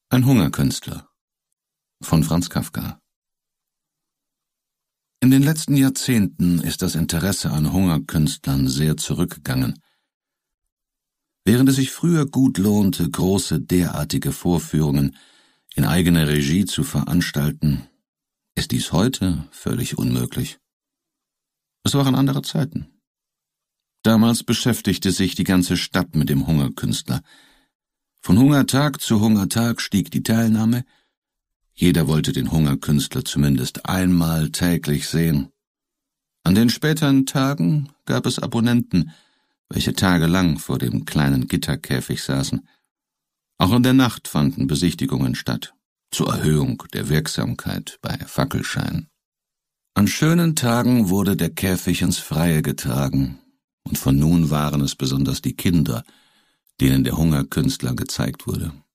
Ein Hungerkünstler von Franz Kafka. In den letzten Jahrzehnten ist das Interesse an Hungerkünstlern sehr zurückgegangen. Während es sich früher gut lohnte, große derartige Vorführungen in eigener Regie zu veranstalten, ist dies heute völlig unmöglich. Es waren andere Zeiten. Damals beschäftigte sich die ganze Stadt mit dem Hungerkünstler. Von Hungertag zu Hungertag stieg die Teilnahme. Jeder wollte den Hungerkünstler zumindest einmal täglich sehen. An den späteren Tagen gab es Abonnenten, welche tagelang vor dem kleinen Gitterkäfig saßen. Auch in der Nacht fanden Besichtigungen statt, zur Erhöhung der Wirksamkeit bei Fackelschein. An schönen Tagen wurde der Käfig ins Freie getragen, und von nun waren es besonders die Kinder, denen der Hungerkünstler gezeigt wurde.